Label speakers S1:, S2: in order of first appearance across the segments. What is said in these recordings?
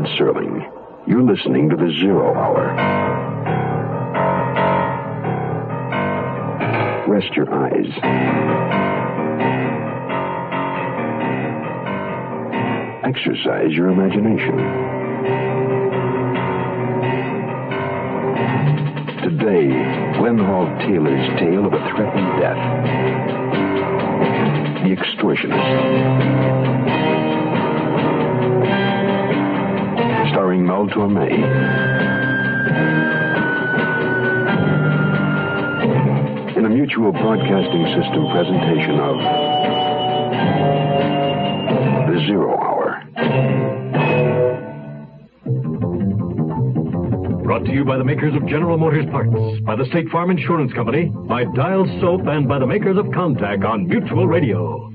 S1: Serling. You're listening to The Zero Hour. Rest your eyes. Exercise your imagination. Today, Glenn Hall Taylor's tale of a threatened death. The Extortionist. Starring Mel Torme. In a Mutual Broadcasting System presentation of The Zero Hour.
S2: Brought to you by the makers of General Motors parts, by the State Farm Insurance Company, by Dial Soap, and by the makers of Contact on Mutual Radio.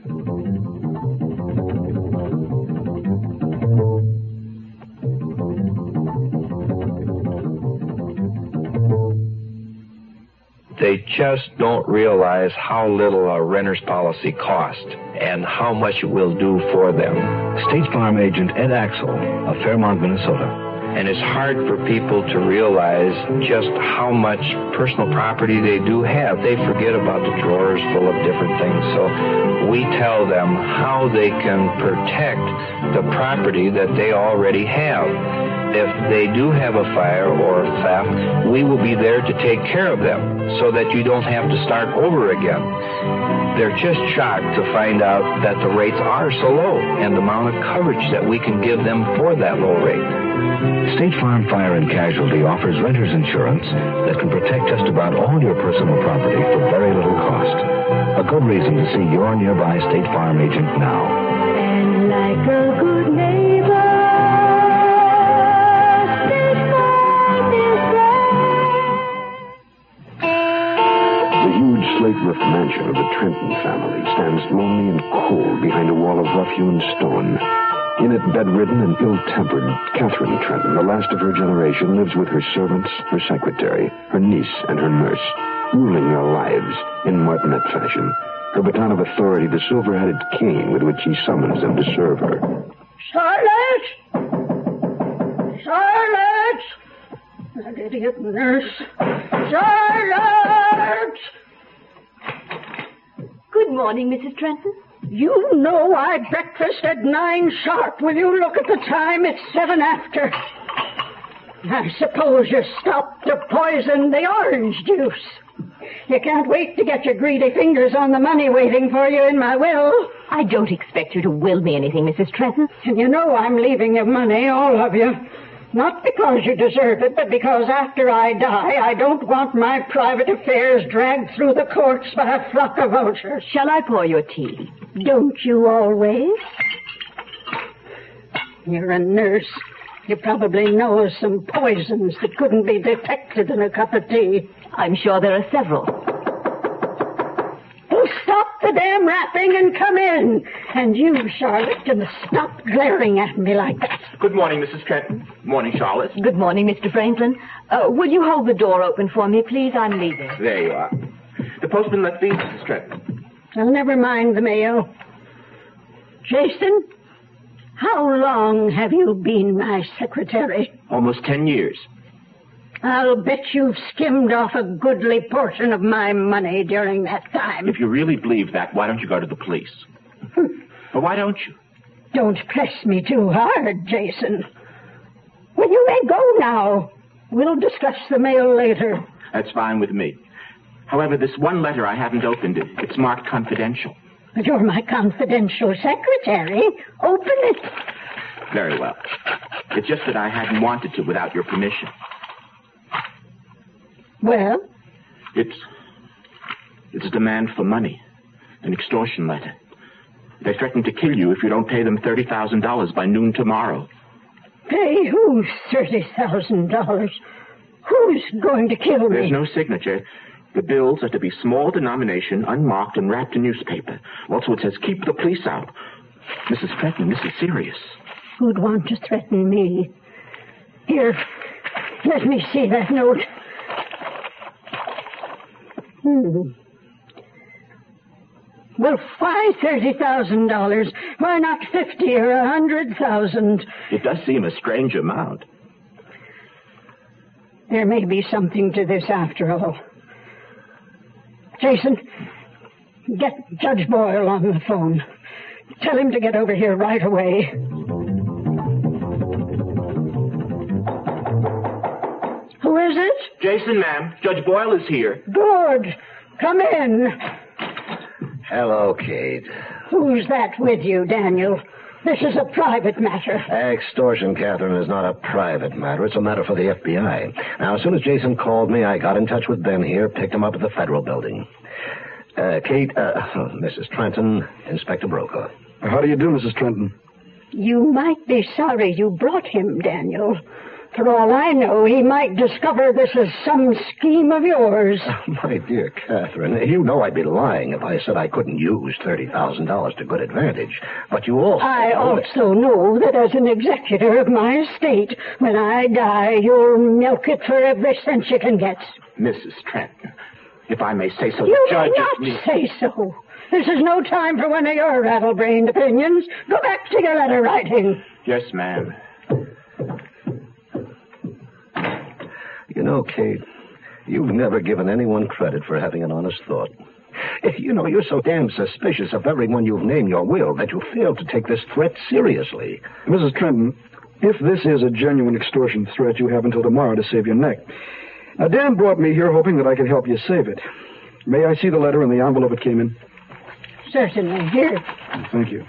S3: They just don't realize how little a renter's policy costs and how much it will do for them.
S4: State Farm agent Ed Axel of Fairmont, Minnesota.
S3: And it's hard for people to realize just how much personal property they do have. They forget about the drawers full of different things. So we tell them how they can protect the property that they already have. If they do have a fire or theft, we will be there to take care of them so that you don't have to start over again. They're just shocked to find out that the rates are so low and the amount of coverage that we can give them for that low rate.
S4: State Farm Fire and Casualty offers renter's insurance that can protect just about all your personal property for very little cost. A good reason to see your nearby State Farm agent now.
S5: And like a good neighbor, State Farm is there.
S1: The huge slate roof mansion of the Trenton family stands lonely and cold behind a wall of rough-hewn stone. In it, bedridden and ill-tempered, Catherine Trenton, the last of her generation, lives with her servants, her secretary, her niece, and her nurse, ruling their lives in martinet fashion. Her baton of authority, the silver-headed cane with which she summons them to serve her.
S6: Charlotte! Charlotte! That idiot nurse. Charlotte!
S5: Good morning, Mrs. Trenton.
S6: You know I breakfast at 9 sharp. Will you look at the time? It's 7 after. I suppose you stopped to poison the orange juice. You can't wait to get your greedy fingers on the money waiting for you in my will.
S5: I don't expect you to will me anything, Mrs. Trenton.
S6: And you know I'm leaving you money, all of you. Not because you deserve it, but because after I die, I don't want my private affairs dragged through the courts by a flock of vultures.
S5: Shall I pour your tea?
S6: Don't you always? You're a nurse. You probably know of some poisons that couldn't be detected in a cup of tea.
S5: I'm sure there are several.
S6: Well, stop the damn rapping and come in. And you, Charlotte, can stop glaring at me like that.
S7: Good morning, Mrs. Trenton. Morning, Charlotte.
S5: Good morning, Mr. Franklin. Will you hold the door open for me, please? I'm leaving.
S7: There you are. The postman left these, Mrs. Trenton.
S6: Well, never mind the mail. Jason, how long have you been my secretary?
S7: Almost 10 years.
S6: I'll bet you've skimmed off a goodly portion of my money during that time.
S7: If you really believe that, why don't you go to the police? But why don't you?
S6: Don't press me too hard, Jason. Well, you may go now. We'll discuss the mail later.
S7: That's fine with me. However, this one letter I haven't opened it. It's marked confidential.
S6: But you're my confidential secretary. Open it.
S7: Very well. It's just that I hadn't wanted to without your permission.
S6: Well?
S7: It's a demand for money. An extortion letter. They threaten to kill you if you don't pay them $30,000 by noon tomorrow.
S6: Pay who $30,000? Who's going to kill me?
S7: There's no signature. The bills are to be small denomination, unmarked, and wrapped in newspaper. Also, it says, keep the police out. Mrs. Trenton, this is serious.
S6: Who'd want to threaten me? Here, let me see that note. Well, why $30,000? Why not 50 or 100,000?
S7: It does seem a strange amount.
S6: There may be something to this after all. Jason, get Judge Boyle on the phone. Tell him to get over here right away. Who is it?
S7: Jason, ma'am. Judge Boyle is here.
S6: Good. Come in.
S8: Hello, Kate.
S6: Who's that with you, Daniel? This is a private matter.
S8: Extortion, Catherine, is not a private matter. It's a matter for the FBI. Now, as soon as Jason called me, I got in touch with Ben here, picked him up at the Federal Building. Kate, Mrs. Trenton, Inspector Brokaw.
S9: How do you do, Mrs. Trenton?
S6: You might be sorry you brought him, Daniel. For all I know, he might discover this is some scheme of yours.
S8: My dear Catherine, you know I'd be lying if I said I couldn't use $30,000 to good advantage. But you also...
S6: I also know that as an executor of my estate, when I die, you'll milk it for every cent you can get.
S7: Mrs. Trenton, if I may say so,
S6: You
S7: the judge...
S6: may not say so. This is no time for one of your rattle-brained opinions. Go back to your letter writing.
S7: Yes, ma'am.
S8: You know, Kate, you've never given anyone credit for having an honest thought. You know, you're so damn suspicious of everyone you've named your will that you fail to take this threat seriously.
S9: Mrs. Trenton, if this is a genuine extortion threat, you have until tomorrow to save your neck. Now, Dan brought me here hoping that I could help you save it. May I see the letter and the envelope it came in?
S6: Certainly. Here.
S9: Thank you.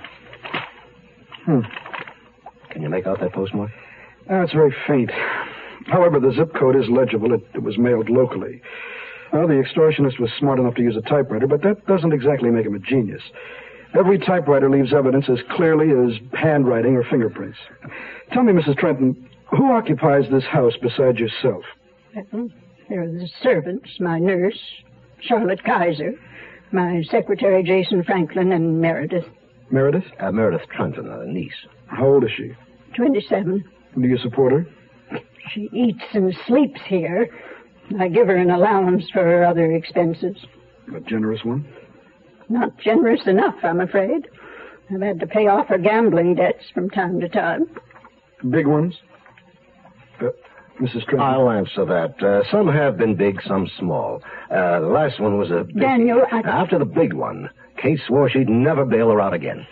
S8: Can you make out that postmark?
S9: It's very faint. However, the zip code is legible. It was mailed locally. Well, the extortionist was smart enough to use a typewriter, but that doesn't exactly make him a genius. Every typewriter leaves evidence as clearly as handwriting or fingerprints. Tell me, Mrs. Trenton, who occupies this house besides yourself?
S6: There are the servants, my nurse, Charlotte Kaiser, my secretary, Jason Franklin, and Meredith.
S9: Meredith?
S8: Meredith Trenton, a niece.
S9: How old is she?
S6: 27.
S9: Do you support her?
S6: She eats and sleeps here. I give her an allowance for her other expenses.
S9: A generous one?
S6: Not generous enough, I'm afraid. I've had to pay off her gambling debts from time to time.
S9: Big ones? Mrs. Trenton?
S8: I'll answer that. Some have been big, some small. The last one was a big...
S6: Daniel,
S8: After the big one, Kate swore she'd never bail her out again.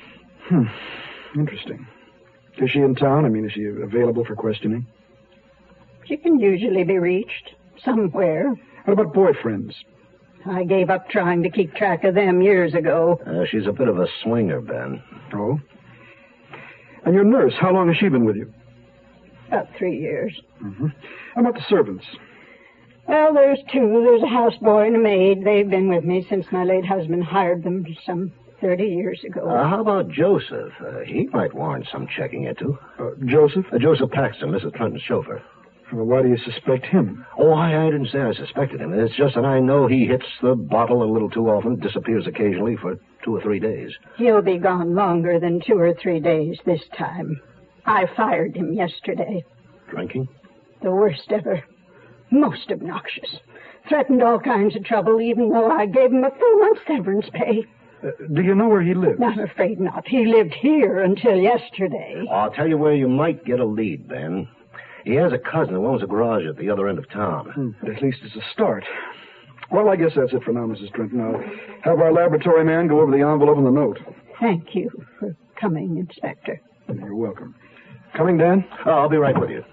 S9: Interesting. Is she in town? I mean, is she available for questioning?
S6: She can usually be reached somewhere.
S9: What about boyfriends?
S6: I gave up trying to keep track of them years ago.
S8: She's a bit of a swinger, Ben.
S9: Oh? And your nurse, how long has she been with you?
S6: About 3 years.
S9: Mm-hmm. How about the servants?
S6: Well, there's two. There's a houseboy and a maid. They've been with me since my late husband hired them some 30 years ago.
S8: How about Joseph? He might warrant some checking into.
S9: Joseph?
S8: Joseph Paxton, Mrs. Trenton's chauffeur.
S9: Well, why do you suspect him?
S8: Oh, I didn't say I suspected him. It's just that I know he hits the bottle a little too often, disappears occasionally for 2 or 3 days.
S6: He'll be gone longer than 2 or 3 days this time. I fired him yesterday.
S8: Drinking?
S6: The worst ever. Most obnoxious. Threatened all kinds of trouble, even though I gave him a full month's severance pay.
S9: Do you know where he lives?
S6: I'm afraid not. He lived here until yesterday.
S8: I'll tell you where you might get a lead, Ben. He has a cousin who owns a garage at the other end of town.
S9: At least it's a start. Well, I guess that's it for now, Mrs. Trenton. I'll have our laboratory man go over the envelope and the note.
S6: Thank you for coming, Inspector.
S9: You're welcome. Coming, Dan?
S8: Oh, I'll be right with you.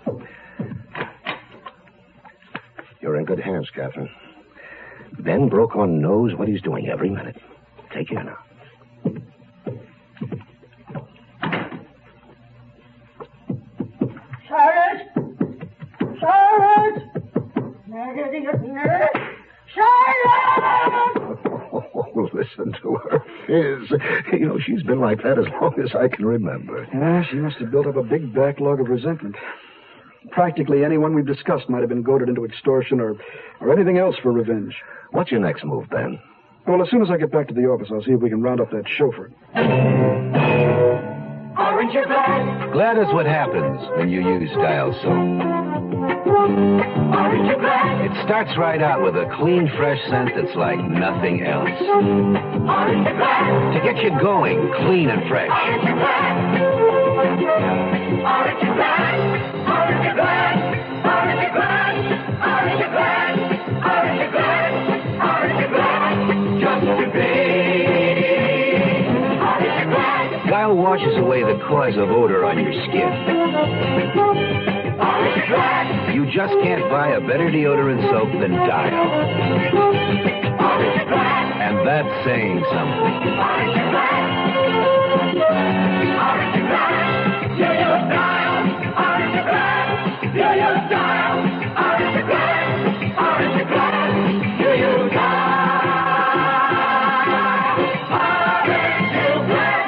S8: You're in good hands, Catherine. Ben Brokaw knows what he's doing every minute. Take care now.
S6: Charlotte! Charlotte! Charlotte!
S8: Oh, listen to her fizz. You know, she's been like that as long as I can remember.
S9: Yeah, she must have built up a big backlog of resentment. Practically anyone we've discussed might have been goaded into extortion or anything else for revenge.
S8: What's your next move, Ben?
S9: Well, as soon as I get back to the office, I'll see if we can round up that chauffeur.
S10: Glad is what happens when you use Dial Soap.
S5: Aren't you glad?
S4: It starts right out with a clean, fresh scent that's like nothing else.
S5: Aren't you glad?
S4: To get you going, clean and fresh.
S5: Aren't you glad? Aren't you glad? Aren't you glad? Aren't you glad? Aren't you glad? Aren't you glad? Aren't you glad? Just to be. Aren't you glad?
S4: Dial washes away the cause of odor on your skin.
S5: Aren't you glad?
S4: You just can't buy a better deodorant soap than Dial.
S5: Aren't you glad?
S4: And that's saying something.
S5: Aren't you glad? Aren't you glad? Do you Dial? Aren't you glad? Do you Dial? Aren't you glad? Aren't you glad? Do you Dial? Aren't you glad?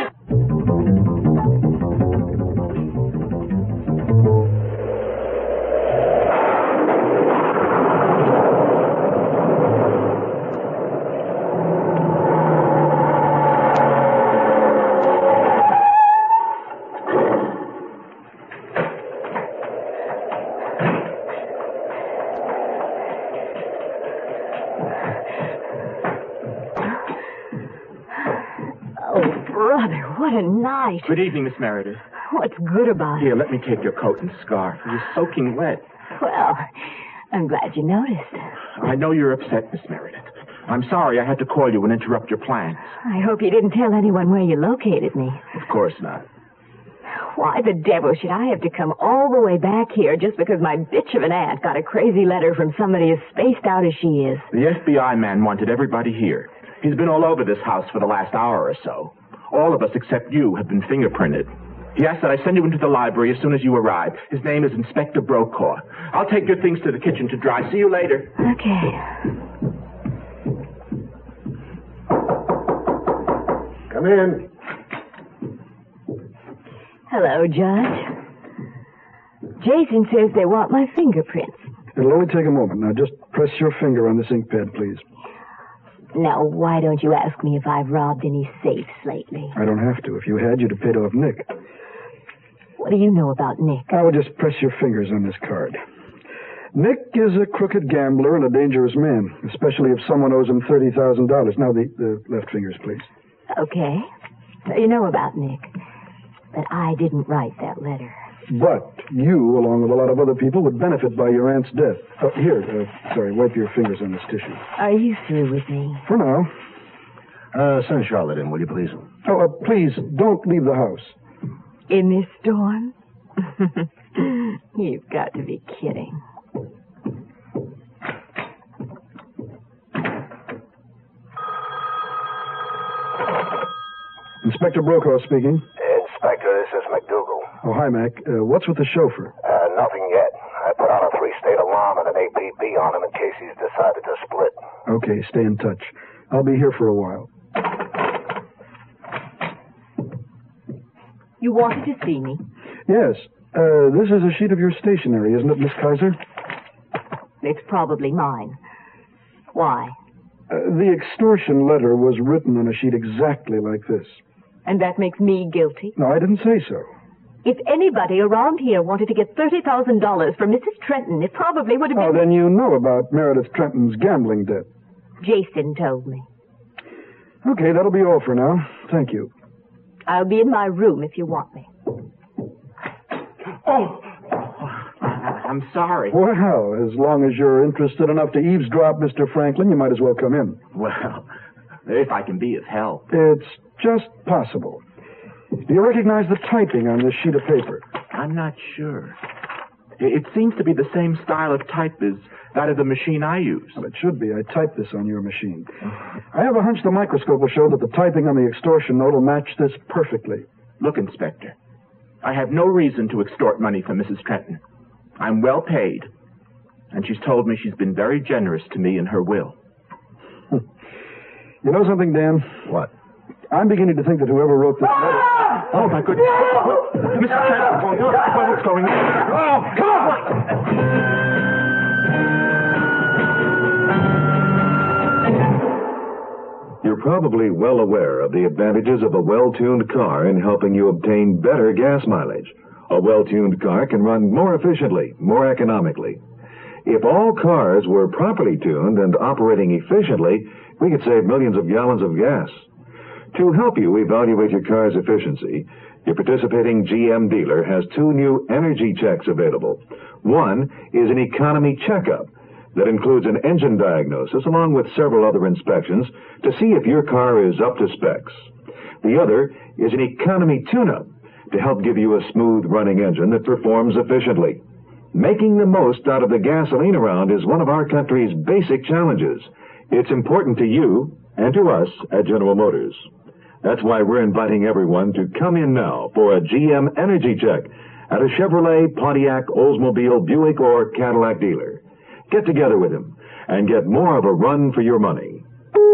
S6: What a night.
S7: Good evening, Miss Meredith.
S6: What's good about it?
S7: Here, let me take your coat and scarf. You're soaking wet.
S6: Well, I'm glad you noticed.
S7: I know you're upset, Miss Meredith. I'm sorry I had to call you and interrupt your plans.
S6: I hope you didn't tell anyone where you located me.
S7: Of course not.
S6: Why the devil should I have to come all the way back here just because my bitch of an aunt got a crazy letter from somebody as spaced out as she is?
S7: The FBI man wanted everybody here. He's been all over this house for the last hour or so. All of us except you have been fingerprinted. He asked that I send you into the library as soon as you arrive. His name is Inspector Brokaw. I'll take your things to the kitchen to dry. See you later.
S6: Okay.
S8: Come in.
S6: Hello, Judge. Jason says they want my fingerprints.
S9: It'll only take a moment. Now, just press your finger on this ink pad, please.
S6: Now, why don't you ask me if I've robbed any safes lately?
S9: I don't have to. If you had, you'd have paid off Nick.
S6: What do you know about Nick?
S9: I would just press your fingers on this card. Nick is a crooked gambler and a dangerous man, especially if someone owes him $30,000. Now, the left fingers, please.
S6: Okay. So you know about Nick. But I didn't write that letter.
S9: But you, along with a lot of other people, would benefit by your aunt's death. Wipe your fingers on this tissue.
S6: Are you through with me?
S9: For now.
S8: Send Charlotte in, will you, please?
S9: Oh, please, don't leave the house.
S6: In this storm? You've got to be kidding.
S9: Inspector Brokaw speaking.
S10: Inspector, this is McDougal.
S9: Oh, hi, Mac. What's with the chauffeur?
S10: Nothing yet. I put on a 3-state alarm and an APB on him in case he's decided to split.
S9: Okay, stay in touch. I'll be here for a while.
S6: You wanted to see me?
S9: Yes. This is a sheet of your stationery, isn't it, Miss Kaiser?
S6: It's probably mine. Why?
S9: The extortion letter was written on a sheet exactly like this.
S6: And that makes me guilty?
S9: No, I didn't say so.
S6: If anybody around here wanted to get $30,000 from Mrs. Trenton, it probably would have been...
S9: Oh, then you know about Meredith Trenton's gambling debt.
S6: Jason told me.
S9: Okay, that'll be all for now. Thank you.
S6: I'll be in my room if you want me.
S7: Oh, I'm sorry.
S9: Well, as long as you're interested enough to eavesdrop, Mr. Franklin, you might as well come in.
S7: Well, if I can be of help.
S9: It's just possible. Do you recognize the typing on this sheet of paper?
S7: I'm not sure. It seems to be the same style of type as that of the machine I use.
S9: Well, it should be. I typed this on your machine. I have a hunch the microscope will show that the typing on the extortion note will match this perfectly.
S7: Look, Inspector, I have no reason to extort money from Mrs. Trenton. I'm well paid, and she's told me she's been very generous to me in her will.
S9: You know something, Dan?
S8: What?
S9: I'm beginning to think that whoever wrote this letter...
S7: Oh, my goodness. No! Mr. Trenton, what's going on? Oh, come on!
S1: You're probably well aware of the advantages of a well-tuned car in helping you obtain better gas mileage. A well-tuned car can run more efficiently, more economically.
S11: If all cars were properly tuned and operating efficiently, we could save millions of gallons of gas. To help you evaluate your car's efficiency, your participating GM dealer has 2 new energy checks available. One is an economy checkup that includes an engine diagnosis along with several other inspections to see if your car is up to specs. The other is an economy tune-up to help give you a smooth-running engine that performs efficiently. Making the most out of the gasoline around is one of our country's basic challenges. It's important to you and to us at General Motors. That's why we're inviting everyone to come in now for a GM energy check at a Chevrolet, Pontiac, Oldsmobile, Buick, or Cadillac dealer. Get together with him and get more of a run for your money.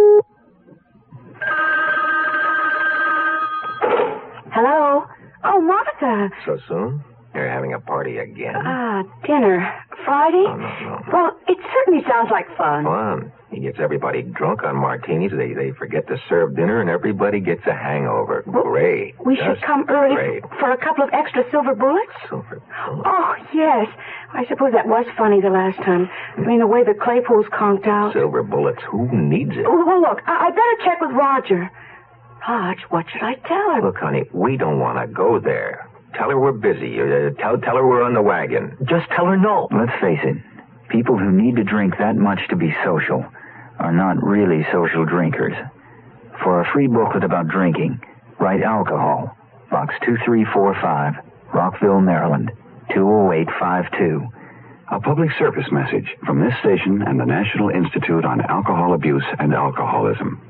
S12: Hello? Oh, Martha.
S13: So soon? You're having a party again?
S12: Dinner. Friday?
S13: Oh, no.
S12: Well, it certainly sounds like fun.
S13: Fun? He gets everybody drunk on martinis. They forget to serve dinner, and everybody gets a hangover. Great.
S12: We should come early
S13: great.
S12: For a couple of extra silver bullets?
S13: Silver bullets?
S12: Oh, yes. I suppose that was funny the last time. I mean, the way the Claypools conked out.
S13: Silver bullets? Who needs it?
S12: Oh, well, look, I better check with Roger. Rog, what should I tell her?
S13: Look, honey, we don't want to go there. Tell her we're busy. Tell her we're on the wagon.
S14: Just tell her no. Let's face it. People who need to drink that much to be social are not really social drinkers. For a free booklet about drinking, write alcohol, Box 2345, Rockville, Maryland, 20852.
S15: A public service message from this station and the National Institute on Alcohol Abuse and Alcoholism.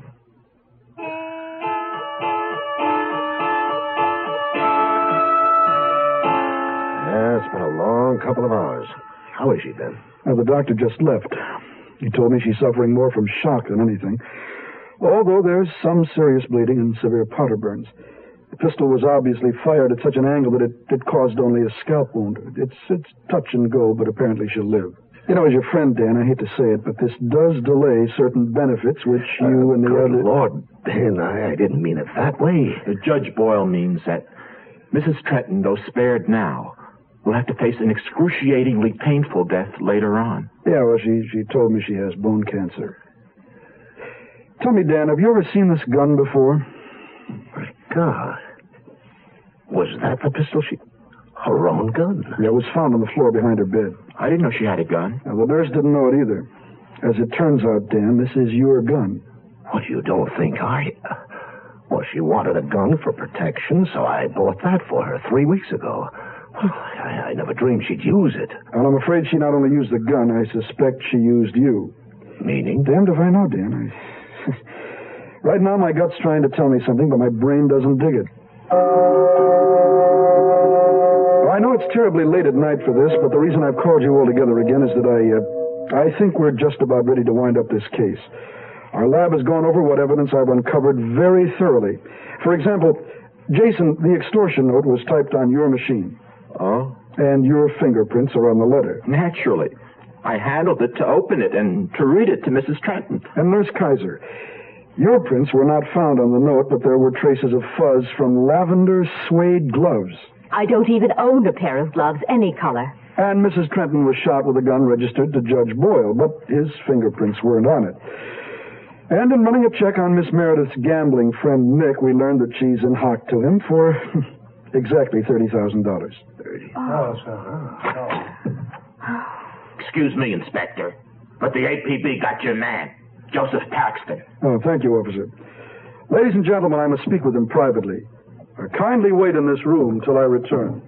S8: It's been a long couple of hours. How has she been?
S9: The doctor just left. He told me she's suffering more from shock than anything, although there's some serious bleeding and severe powder burns. The pistol was obviously fired at such an angle that it caused only a scalp wound. It's touch and go, but apparently she'll live. You know, as your friend, Dan, I hate to say it, but this does delay certain benefits which you and the
S8: good
S9: other...
S8: Lord, Dan, I didn't mean it that way.
S7: Judge Boyle means that Mrs. Trenton, though spared now, will have to face an excruciatingly painful death later on.
S9: Yeah, well, she told me she has bone cancer. Tell me, Dan, have you ever seen this gun before?
S8: My God. Was that the pistol her own gun?
S9: Yeah, it was found on the floor behind her bed.
S7: I didn't know she had a gun.
S9: Now, the nurse didn't know it either. As it turns out, Dan, this is your gun.
S8: What, you don't think Well, she wanted a gun for protection, so I bought that for her 3 weeks ago. I never dreamed she'd use it.
S9: Well, I'm afraid she not only used the gun, I suspect she used you.
S8: Meaning?
S9: Damned if I know, Dan. Right now, my gut's trying to tell me something, but my brain doesn't dig it. I know it's terribly late at night for this, but the reason I've called you all together again is that I think we're just about ready to wind up this case. Our lab has gone over what evidence I've uncovered very thoroughly. For example, Jason, the extortion note was typed on your machine.
S7: Oh?
S9: And your fingerprints are on the letter.
S7: Naturally. I handled it to open it and to read it to Mrs. Trenton.
S9: And Nurse Kaiser, your prints were not found on the note, but there were traces of fuzz from lavender suede gloves.
S16: I don't even own a pair of gloves, any color.
S9: And Mrs. Trenton was shot with a gun registered to Judge Boyle, but his fingerprints weren't on it. And in running a check on Miss Meredith's gambling friend, Nick, we learned that she's in hock to him for exactly $30,000.
S17: Excuse me, Inspector, but the APB got your man, Joseph Paxton.
S9: Oh, thank you, officer. Ladies and gentlemen, I must speak with him privately. Kindly wait in this room till I return.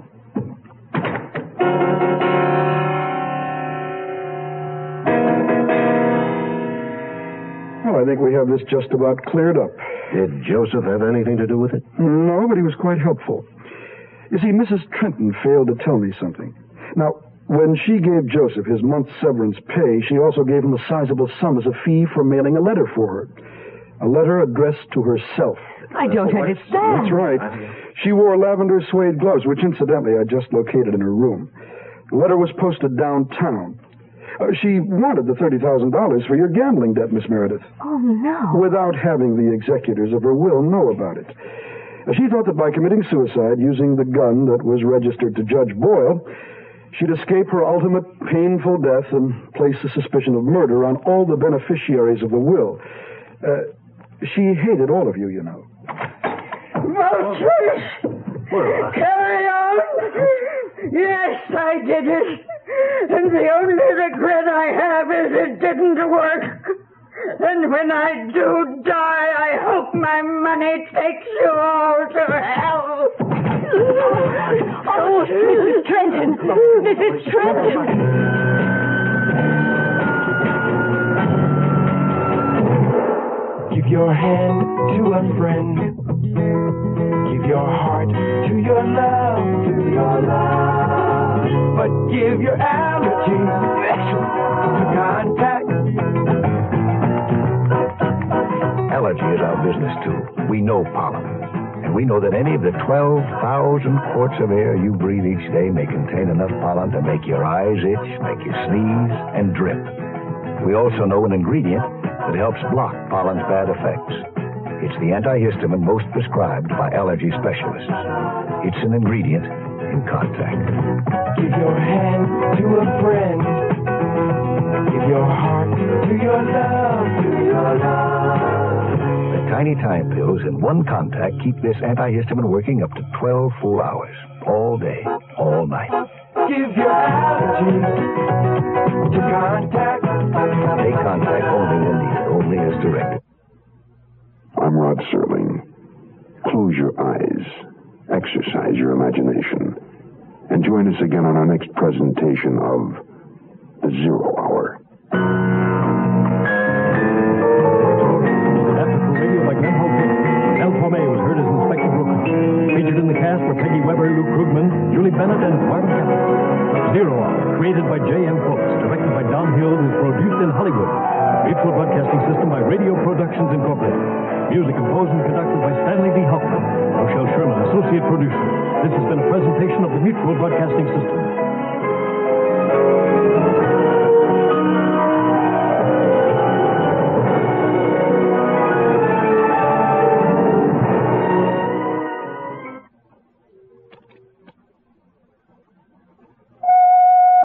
S9: Well, I think we have this just about cleared up.
S8: Did Joseph have anything to do with it?
S9: No, but he was quite helpful. You see, Mrs. Trenton failed to tell me something. Now, when she gave Joseph his month's severance pay, she also gave him a sizable sum as a fee for mailing a letter for her. A letter addressed to herself.
S16: I don't understand.
S9: That's right. She wore lavender suede gloves, which incidentally I just located in her room. The letter was posted downtown. She wanted the $30,000 for your gambling debt, Miss Meredith.
S16: Oh, no.
S9: Without having the executors of her will know about it. She thought that by committing suicide using the gun that was registered to Judge Boyle, She'd escape her ultimate painful death and place the suspicion of murder on all the beneficiaries of the will. She hated all of you, you know.
S6: Vultures! Carry on! Yes, I did it. And the only regret I have is it didn't work. And when I do die, I hope my money takes you all to hell.
S16: Oh, Mrs. Trenton! Mrs. Trenton!
S5: Give your hand to a friend. Give your heart to your love, but give your allergy to Contact.
S4: Allergy is our business, too. We know pollen. And we know that any of the 12,000 quarts of air you breathe each day may contain enough pollen to make your eyes itch, make you sneeze, and drip. We also know an ingredient that helps block pollen's bad effects. It's the antihistamine most prescribed by allergy specialists. It's an ingredient in Contact.
S5: Give your hand to a friend. Give your heart to your love,
S4: The tiny time pills in one Contact keep this antihistamine working up to 12 full hours. All day, all night.
S5: Give your allergy to Contact.
S4: Take Contact only when needed, only as directed.
S1: I'm Rod Serling. Close your eyes, exercise your imagination, and join us again on our next presentation of The Zero Hour.
S2: Mel Torme was heard as Inspector Brooks. Featured in the cast were Peggy Weber, Luke Krugman, Julie Bennett, and Marvin Kaplan. Zero Hour, created by J.M. Folks, directed by Don Hill, is produced in Hollywood. Mutual Broadcasting System by Radio Productions Incorporated. Music composed and conducted by Stanley V. Hoffman. Rochelle Sherman, associate producer. This has been a presentation of the Mutual Broadcasting System.